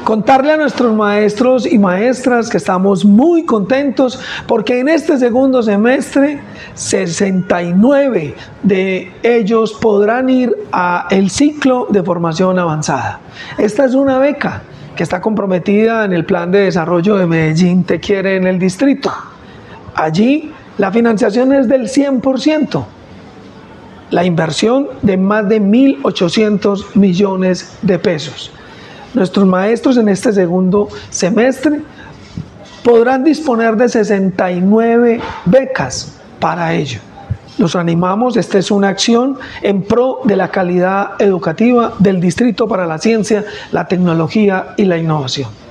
Contarle a nuestros maestros y maestras que estamos muy contentos porque en este segundo semestre 69 de ellos podrán ir al ciclo de formación avanzada. Esta es una beca que está comprometida en el Plan de Desarrollo de Medellín Te Quiere en el distrito. Allí la financiación es del 100%. La inversión de más de 1.800 millones de pesos. Nuestros maestros en este segundo semestre podrán disponer de 69 becas para ello. Los animamos, esta es una acción en pro de la calidad educativa del Distrito para la Ciencia, la Tecnología y la Innovación.